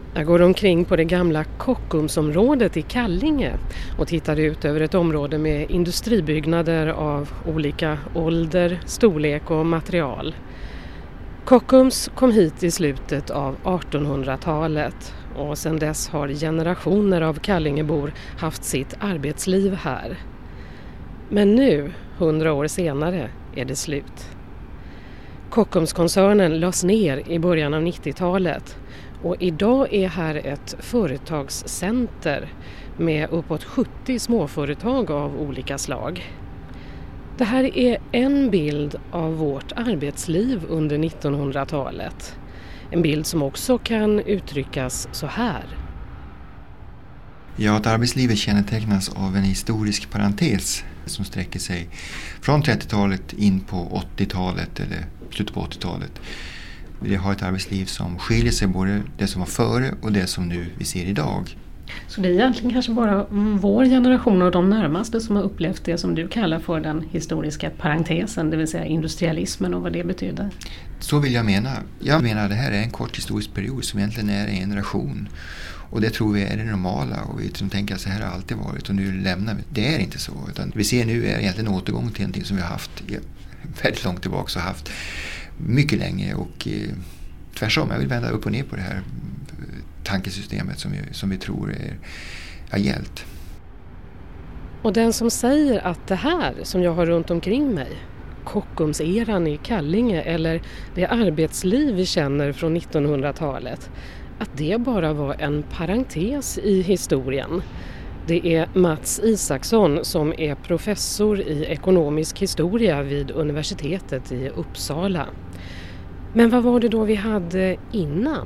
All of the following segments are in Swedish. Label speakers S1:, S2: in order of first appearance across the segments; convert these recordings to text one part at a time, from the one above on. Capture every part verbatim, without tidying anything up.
S1: Jag går omkring på det gamla Kockumsområdet i Kallinge och tittar ut över ett område med industribyggnader av olika ålder, storlek och material. Kockums kom hit i slutet av artonhundratalet och sedan dess har generationer av kallingebor haft sitt arbetsliv här. Men nu, hundra år senare, är det slut. Kockumskoncernen lades ner i början av nittiotalet och idag är här ett företagscenter med uppåt sjuttio småföretag av olika slag. Det här är en bild av vårt arbetsliv under nittonhundratalet. En bild som också kan uttryckas så här.
S2: Ja, att arbetslivet kännetecknas av en historisk parentes som sträcker sig från trettiotalet in på åttiotalet eller slutet på åttiotalet. Vi har ett arbetsliv som skiljer sig både det som var före och det som nu vi ser idag.
S1: Så det är egentligen kanske bara vår generation och de närmaste som har upplevt det som du kallar för den historiska parentesen, det vill säga industrialismen och vad det betyder?
S2: Så vill jag mena. Jag menar att det här är en kort historisk period som egentligen är en generation. Och det tror vi är det normala och vi tänker att så här har alltid varit och nu lämnar vi. Det är inte så, utan vi ser nu är egentligen en återgång till någonting som vi har haft väldigt långt tillbaka och haft mycket länge och eh, tvärtom, jag vill vända upp och ner på det här tankesystemet som vi, som vi tror är, har gällt.
S1: Och den som säger att det här som jag har runt omkring mig, Kockumseran i Kallinge eller det arbetsliv vi känner från nittonhundratalet, att det bara var en parentes i historien. Det är Mats Isaksson som är professor i ekonomisk historia vid universitetet i Uppsala. Men vad var det då vi hade innan?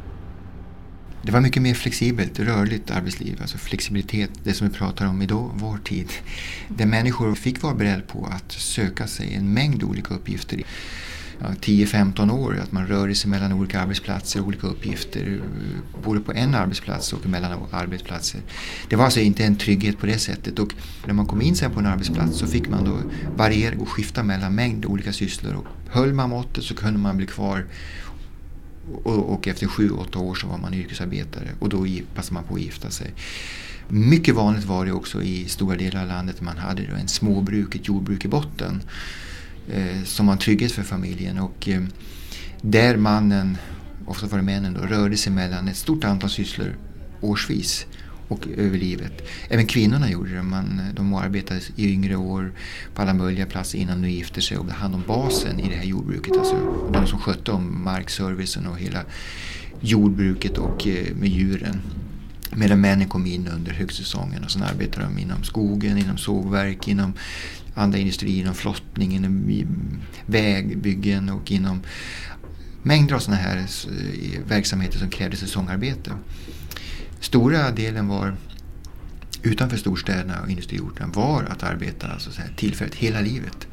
S2: Det var mycket mer flexibelt, rörligt arbetsliv, alltså flexibilitet, det som vi pratar om idag, vår tid. Där människor fick vara beredda på att söka sig en mängd olika uppgifter. Ja, tio femton år, att man rör sig mellan olika arbetsplatser och olika uppgifter, både på en arbetsplats och mellan arbetsplatser. Det var alltså inte en trygghet på det sättet, och när man kom in sen på en arbetsplats så fick man då variera och skifta mellan mängd olika sysslor, och höll man måttet så kunde man bli kvar. Och, och efter sju, åtta år så var man yrkesarbetare och då passade man på att gifta sig. Mycket vanligt var det också i stora delar av landet. Man hade då en småbruk, ett jordbruk i botten eh, som var en trygghet för familjen. Och eh, där mannen, ofta var det männen då, rörde sig mellan ett stort antal sysslor årsvis och över livet. Även kvinnorna gjorde det. Man, de arbetade i yngre år på alla möjliga platser innan de gifte sig och hand om basen i det här jordbruket. Alltså de som skötte om markservicen och hela jordbruket och eh, med djuren. Medan männen kom in under högsäsongen och sen arbetade de inom skogen, inom sågverk, inom andra industrier, inom flottning, inom vägbyggen och inom mängder av sådana här verksamheter som krävde säsongarbete. Stora delen var utanför storstäderna och industriorterna var att arbeta alltså så här, tillfälligt hela livet.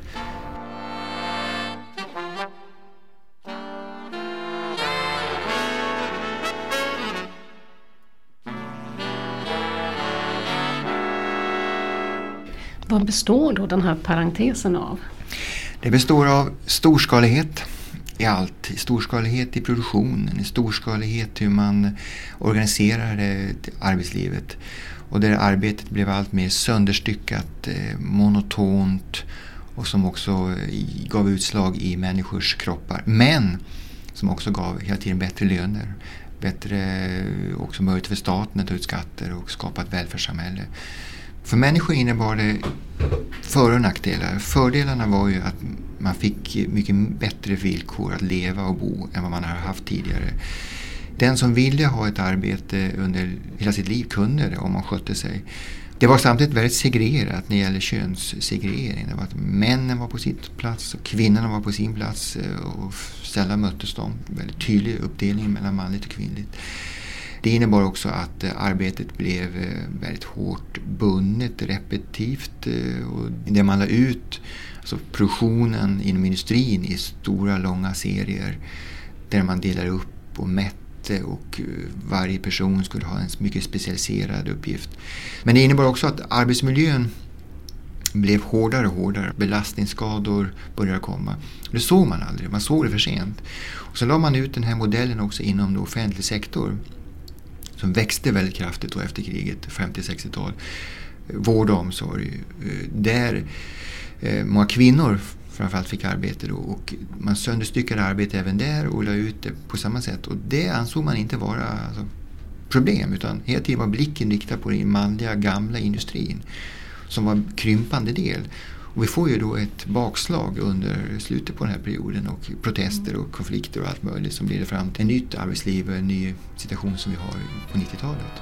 S1: Vad består då den här parentesen av?
S2: Det består av storskalighet i allt. Storskalighet i produktionen, storskalighet hur man organiserar arbetslivet. Och där arbetet blev allt mer sönderstyckat, monotont och som också gav utslag i människors kroppar. Men som också gav hela tiden bättre löner. Bättre också möjlighet för staten att ta ut skatter och skapa ett välfärdssamhälle. För människor innebar det för- och nackdelar. Fördelarna var ju att man fick mycket bättre villkor att leva och bo än vad man har haft tidigare. Den som ville ha ett arbete under hela sitt liv kunde det om man skötte sig. Det var samtidigt väldigt segregerat när det gäller könssegregering. Det var att männen var på sitt plats och kvinnorna var på sin plats och sällan möttes de. Väldigt tydlig uppdelning mellan manligt och kvinnligt. Det innebar också att arbetet blev väldigt hårt bundet, repetitivt, och det man la ut, alltså produktionen inom industrin i stora långa serier där man delar upp och mätte och varje person skulle ha en mycket specialiserad uppgift. Men det innebar också att arbetsmiljön blev hårdare och hårdare. Belastningsskador började komma. Det såg man aldrig, man såg det för sent. Och så la man ut den här modellen också inom den offentliga sektorn. som växte väldigt kraftigt då efter kriget, femtio-sextiotal. Vård och omsorg. Där många kvinnor framförallt fick arbete då, och man sönderstyckade arbete även där och la ut det på samma sätt. Och det ansåg man inte vara alltså, problem, utan hela tiden var blicken riktad på den manliga gamla industrin som var en krympande del. Och vi får ju då ett bakslag under slutet på den här perioden och protester och konflikter och allt möjligt som leder fram till ett nytt arbetsliv och en ny situation som vi har på nittiotalet.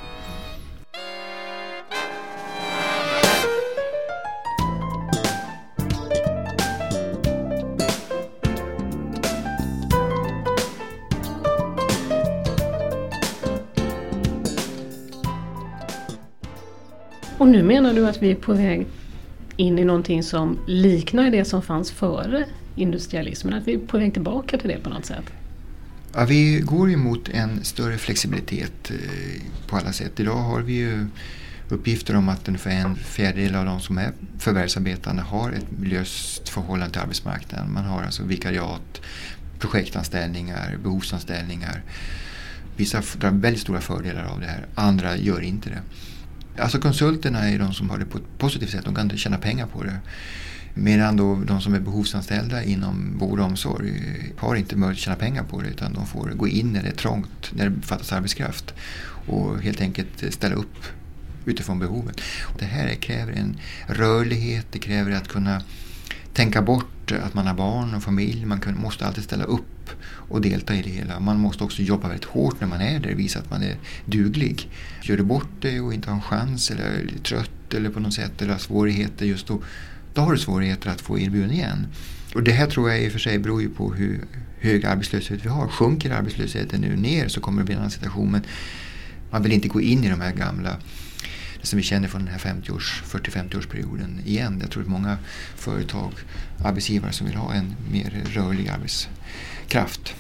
S3: Och nu menar du att vi är på väg in i någonting som liknar det som fanns före industrialismen, att vi är på väg tillbaka till det på något sätt?
S2: Ja, vi går emot en större flexibilitet på alla sätt. Idag har vi ju uppgifter om att ungefär en fjärdedel av de som är förvärvsarbetande har ett löst förhållande till arbetsmarknaden. Man har alltså vikariat, projektanställningar, behovsanställningar. Vissa drar väldigt stora fördelar av det här, andra gör inte det. Alltså konsulterna är de som har det på ett positivt sätt, de kan inte tjäna pengar på det. Medan då de som är behovsanställda inom vård och omsorg har inte möjlighet att tjäna pengar på det, utan de får gå in när det är trångt, när det fattas arbetskraft och helt enkelt ställa upp utifrån behovet. Och det här kräver en rörlighet, det kräver att kunna tänka bort att man har barn och familj, man kan, måste alltid ställa upp och delta i det hela. Man måste också jobba väldigt hårt när man är där, visa att man är duglig. Gör du bort det och inte har en chans eller är trött eller på något sätt eller har svårigheter just då, då har du svårigheter att få erbjuden igen. Och det här tror jag i och för sig beror ju på hur hög arbetslöshet vi har. Sjunker arbetslösheten nu ner så kommer det bli en annan situation, men man vill inte gå in i de här gamla, det som vi känner från den här fyrtio-femtio-årsperioden igen. Jag tror att många företag, arbetsgivare som vill ha en mer rörlig arbetskraft.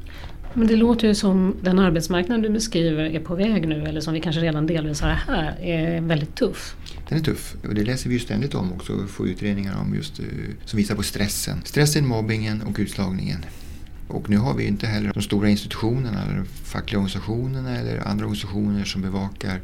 S3: Men det låter ju som den arbetsmarknad du beskriver är på väg nu, eller som vi kanske redan delvis har här, är väldigt tuff.
S2: Den är tuff, och det läser vi ju ständigt om också och får utredningar om just som visar på stressen. Stressen, mobbingen och utslagningen. Och nu har vi inte heller de stora institutionerna eller fackliga organisationerna eller andra organisationer som bevakar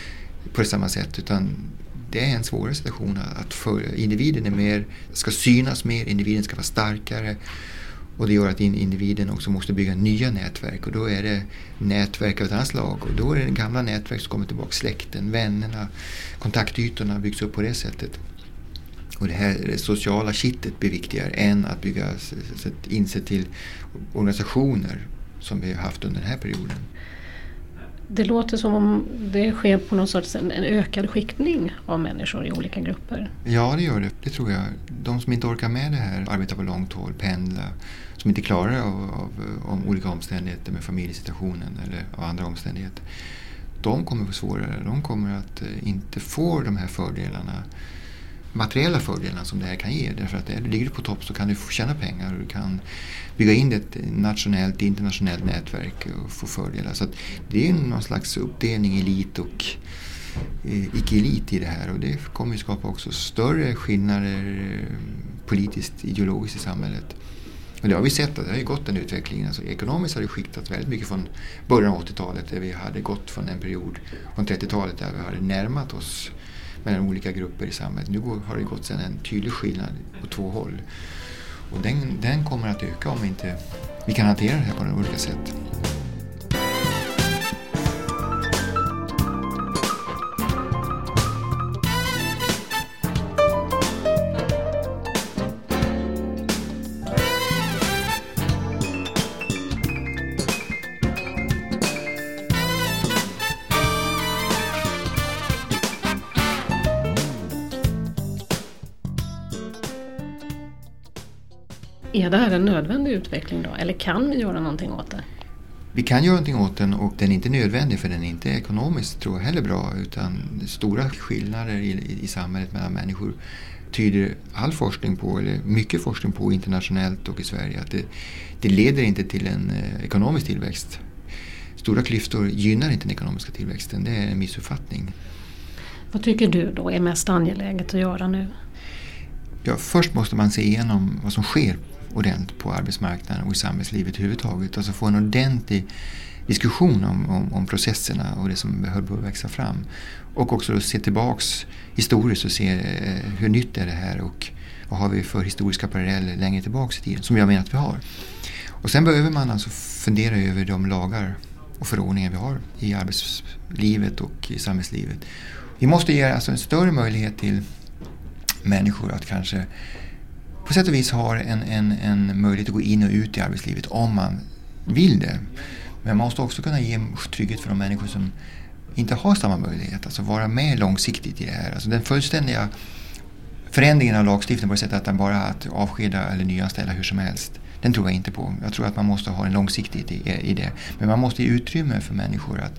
S2: på samma sätt, utan det är en svårare situation att för individen är mer, ska synas mer, individen ska vara starkare, och det gör att individen också måste bygga nya nätverk, och då är det nätverk av ett annat slag, och då är det gamla nätverk som kommer tillbaka, släkten, vännerna, kontaktytorna byggs upp på det sättet. Och det här det sociala kittet blir viktigare än att bygga inse till organisationer som vi har haft under den här perioden.
S3: Det låter som om det sker på någon sorts en ökad skiktning av människor i olika grupper. Ja,
S2: det gör det. Det tror jag. De som inte orkar med det här, arbetar på långt håll, pendla, som inte klarar av, av, av olika omständigheter med familjesituationen eller av andra omständigheter, de kommer få svårare. De kommer att inte få de här fördelarna, materiella fördelarna som det här kan ge. Därför att ligger du på topp så kan du få tjäna pengar och du kan bygga in ett nationellt, internationellt nätverk och få fördelar. Så att det är någon slags uppdelning elit och eh, icke-elit i det här, och det kommer att skapa också större skillnader politiskt, ideologiskt i samhället. Och det har vi sett att det har ju gått den utvecklingen. Alltså, ekonomiskt har det skiktat väldigt mycket från början av åttiotalet, där vi hade gått från en period från trettiotalet där vi hade närmat oss mellan olika grupper i samhället. Nu har det gått sedan en tydlig skillnad på två håll. Och den, den kommer att öka om vi inte vi kan hantera det här på olika sätt.
S3: Är det här en nödvändig utveckling då? Eller kan vi göra någonting åt det?
S2: Vi kan göra någonting åt den, och den är inte nödvändig, för den är inte ekonomiskt tror jag heller bra, utan stora skillnader i, i samhället mellan människor tyder all forskning på, eller mycket forskning på internationellt och i Sverige, att det, det leder inte till en eh, ekonomisk tillväxt. Stora klyftor gynnar inte den ekonomiska tillväxten, det är en missuppfattning.
S3: Vad tycker du då är mest angeläget att göra nu?
S2: Ja, först måste man se igenom vad som sker ordentligt på arbetsmarknaden och i samhällslivet överhuvudtaget. Alltså få en ordentlig diskussion om, om, om processerna och det som behöver växa fram. Och också då se tillbaks historiskt och se eh, hur nytt är det här och vad har vi för historiska paralleller längre tillbaks i tiden, som jag menar att vi har. Och sen behöver man alltså fundera över de lagar och förordningar vi har i arbetslivet och i samhällslivet. Vi måste ge alltså en större möjlighet till människor att kanske på sätt och vis ha en, en, en möjlighet att gå in och ut i arbetslivet om man vill det. Men man måste också kunna ge trygghet för de människor som inte har samma möjlighet. Alltså vara med långsiktigt i det här. Alltså den fullständiga förändringen av lagstiftningen på det sättet att den bara att avskeda eller nyanställa hur som helst. Den tror jag inte på. Jag tror att man måste ha en långsiktighet i, i det. Men man måste ge utrymme för människor att,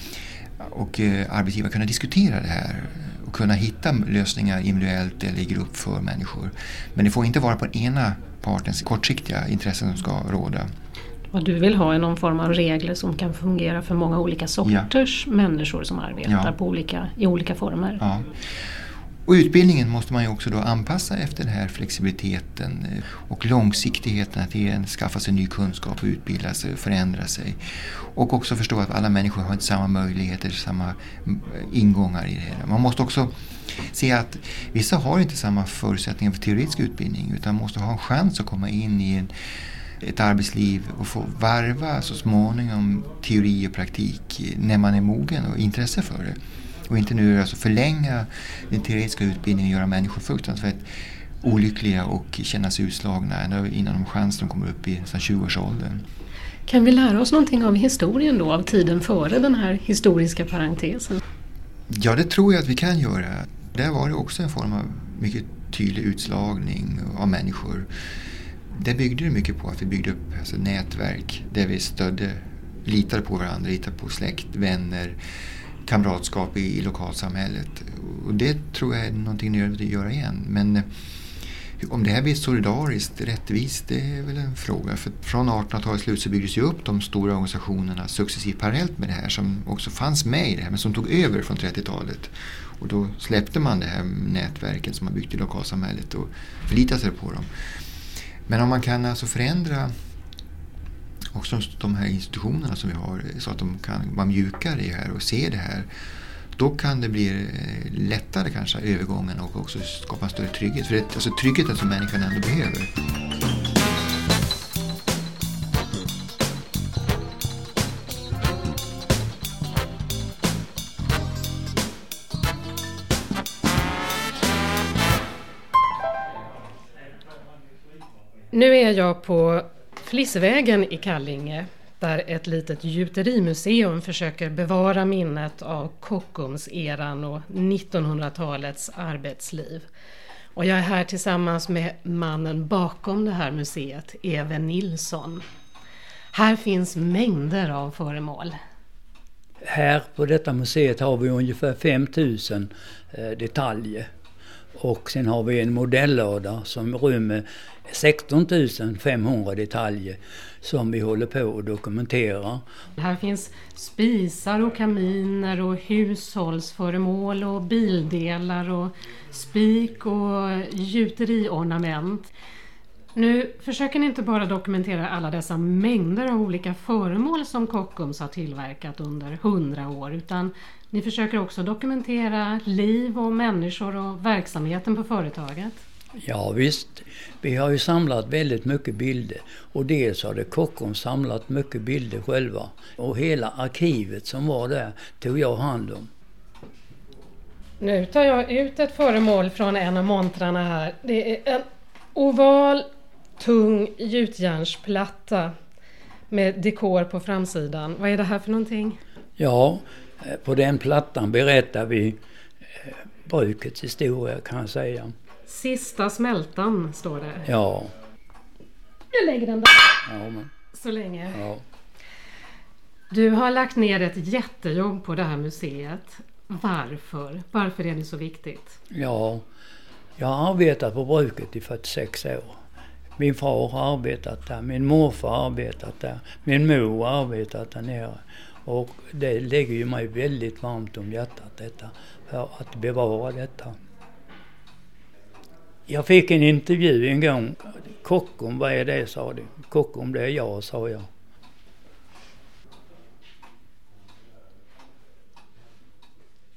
S2: och eh, arbetsgivare kunna diskutera det här och kunna hitta lösningar individuellt eller i grupp för människor. Men det får inte vara på den ena partens kortsiktiga intressen som ska råda.
S3: Och du vill ha någon form av regler som kan fungera för många olika sorters ja. människor som arbetar ja. på olika, i olika former.
S2: Ja. Och utbildningen måste man ju också då anpassa efter den här flexibiliteten och långsiktigheten, att det skaffa sig ny kunskap och utbilda sig och förändra sig. Och också förstå att alla människor har inte samma möjligheter, samma ingångar i det här. Man måste också se att vissa har inte samma förutsättningar för teoretisk utbildning utan måste ha en chans att komma in i en, ett arbetsliv och få varva så småningom teori och praktik när man är mogen och intresse för det. Och inte nu alltså förlänga den teoretiska utbildningen och göra människor fruktansvärt olyckliga och känna sig utslagna innan de chans de kommer upp i tjugo-årsåldern.
S3: Kan vi lära oss någonting av historien då, av tiden före den här historiska parentesen?
S2: Ja, det tror jag att vi kan göra. Där var det också en form av mycket tydlig utslagning av människor. Det byggde det mycket på att vi byggde upp alltså, nätverk där vi stödde, litade på varandra, litade på släkt, vänner, kamratskap i, i lokalsamhället. Och det tror jag är någonting nödvändigt att göra igen. Men om det här blir solidariskt, rättvist, det är väl en fråga. För från artonhundratalets slut så byggdes ju upp de stora organisationerna successivt parallellt med det här som också fanns med i det här men som tog över från trettiotalet. Och då släppte man det här nätverket som man byggt i lokalsamhället och förlitade sig på dem. Men om man kan alltså förändra också de här institutionerna som vi har så att de kan vara mjukare i det här och se det här, då kan det bli lättare kanske övergången och också skapa en större trygghet. För det, alltså tryggheten som människan ändå behöver.
S1: Nu är jag på Flissvägen i Kallinge där ett litet gjuterimuseum försöker bevara minnet av Kockums-eran och nittonhundratalets arbetsliv. Och jag är här tillsammans med mannen bakom det här museet, Even Nilsson. Här finns mängder av föremål.
S4: Här på detta museet har vi ungefär fem tusen eh, detaljer. Och sen har vi en modellåda som rymmer sexton tusen femhundra detaljer som vi håller på att dokumentera.
S1: Här finns spisar och kaminer och hushållsföremål och bildelar och spik och gjuteriornament. Nu försöker ni inte bara dokumentera alla dessa mängder av olika föremål som Kockums har tillverkat under hundra år, utan ni försöker också dokumentera liv och människor och verksamheten på företaget.
S4: Ja visst, vi har ju samlat väldigt mycket bilder och dels har det Kockums samlat mycket bilder själva. Och hela arkivet som var där tog jag hand om.
S1: Nu tar jag ut ett föremål från en av montrarna här. Det är en oval, tung gjutjärnsplatta med dekor på framsidan. Vad är det här för någonting?
S4: Ja, på den plattan berättar vi eh, brukets historia kan jag säga.
S1: Sista smältan står det.
S4: Ja.
S1: Jag lägger den där.
S4: Ja, men.
S1: Så länge.
S4: Ja.
S1: Du har lagt ner ett jättejobb på det här museet. Varför? Varför är det så viktigt?
S4: Ja, jag har arbetat på bruket i fyrtiosex år. Min far har arbetat där, min morfar har arbetat där, min mor har arbetat där nere. Och det lägger ju mig väldigt varmt om hjärtat detta, för att bevara detta. Jag fick en intervju en gång. Kockums, vad är det, sa du? Kockums, det är jag, sa jag.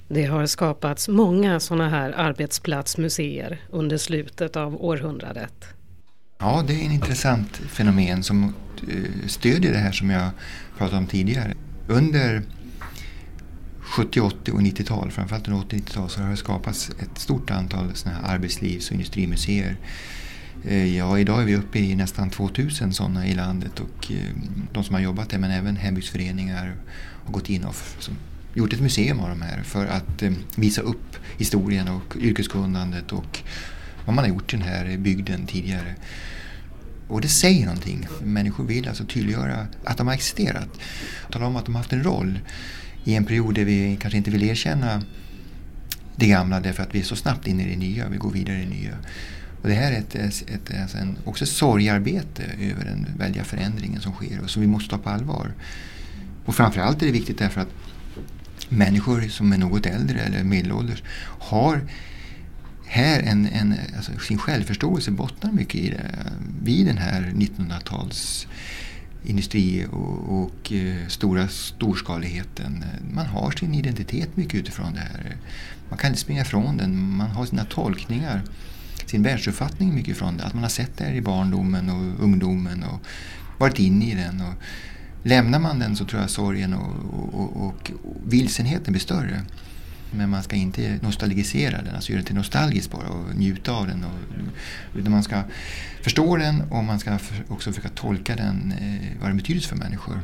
S1: Det har skapats många sådana här arbetsplatsmuseer under slutet av århundradet.
S2: Ja, det är en intressant fenomen som stödjer det här som jag pratade om tidigare. Under sjuttio-, åttio- och nittiotal, framförallt under åttio- och nittiotal, så har det skapats ett stort antal sådana här arbetslivs- och industrimuseer. Ja, idag är vi uppe i nästan tvåtusen sådana i landet, och de som har jobbat där, men även hembygdsföreningar har gått in och som, gjort ett museum av de här för att visa upp historien och yrkeskunnandet och vad man har gjort i den här bygden tidigare. Och det säger någonting. Människor vill alltså tydliggöra att de har existerat. Tala om att de har haft en roll i en period där vi kanske inte vill erkänna det gamla därför att vi är så snabbt in i det nya. Vi går vidare i det nya. Och det här är ett, ett, ett, en, också ett sorgarbete över den väldiga förändringen som sker och som vi måste ta på allvar. Och framförallt är det viktigt därför att människor som är något äldre eller medelålders har här en, en, alltså sin självförståelse bottnar mycket i det, vid den här nittonhundratals industri och, och eh, stora storskaligheten. Man har sin identitet mycket utifrån det här. Man kan inte springa ifrån den. Man har sina tolkningar, sin världsuppfattning mycket ifrån det. Att man har sett det här i barndomen och ungdomen och varit inne i den. Och lämnar man den så tror jag sorgen och, och, och, och vilsenheten blir större. Men man ska inte nostalgisera den, alltså göra det till nostalgiskt bara och njuta av den. Och, utan man ska förstå den och man ska också försöka tolka den, eh, vad den betyder för människor.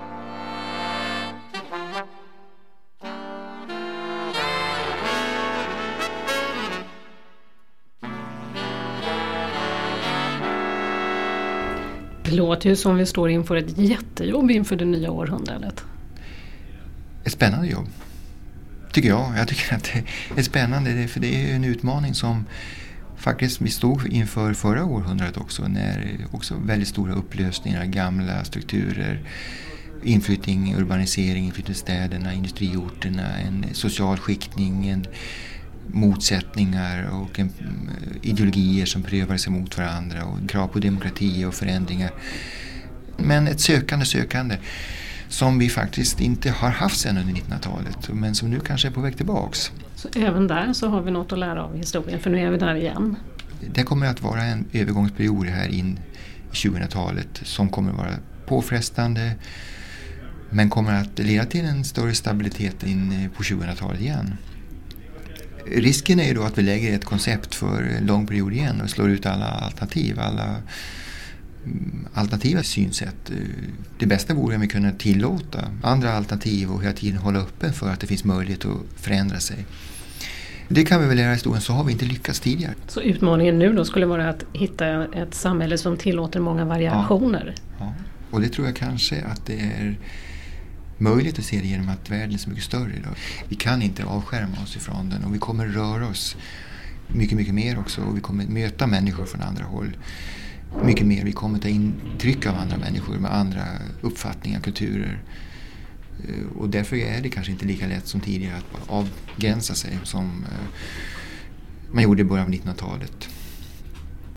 S3: Det låter ju som vi står inför ett jättejobb inför det nya århundradet.
S2: Ett spännande jobb. Tycker jag. Jag tycker att det är spännande, för det är en utmaning som faktiskt vi stod inför förra århundradet också, när också väldigt stora upplösningar, gamla strukturer, inflyttning, urbanisering, inflyttning i städerna, industriorterna, en social skiktning, en motsättningar och en, ideologier som prövar sig mot varandra och krav på demokrati och förändringar. Men ett sökande, sökande som vi faktiskt inte har haft sedan under nittonhundratalet, men som nu kanske är på väg tillbaks.
S3: Så även där så har vi något att lära av historien, för nu är vi där igen.
S2: Det kommer att vara en övergångsperiod här in i tjugohundratalet som kommer att vara påfrestande, men kommer att leda till en större stabilitet in på tjugohundratalet igen. Risken är ju då att vi lägger ett koncept för en lång period igen och slår ut alla alternativ, alla alternativa synsätt. Det bästa vore om vi kunde tillåta andra alternativ och hela tiden hålla öppen för att det finns möjlighet att förändra sig. Det kan vi väl lära i historien, så har vi inte lyckats tidigare.
S3: Så utmaningen nu då skulle vara att hitta ett samhälle som tillåter många variationer?
S2: Ja, ja. Och det tror jag kanske att det är möjligt att se det genom att världen är så mycket större idag. Vi kan inte avskärma oss ifrån den och vi kommer röra oss mycket, mycket mer också, och vi kommer möta människor från andra håll. Mycket mer. Vi kommer ta intryck av andra människor med andra uppfattningar, kulturer. Och därför är det kanske inte lika lätt som tidigare att avgränsa sig som man gjorde i början av nittonhundratalet.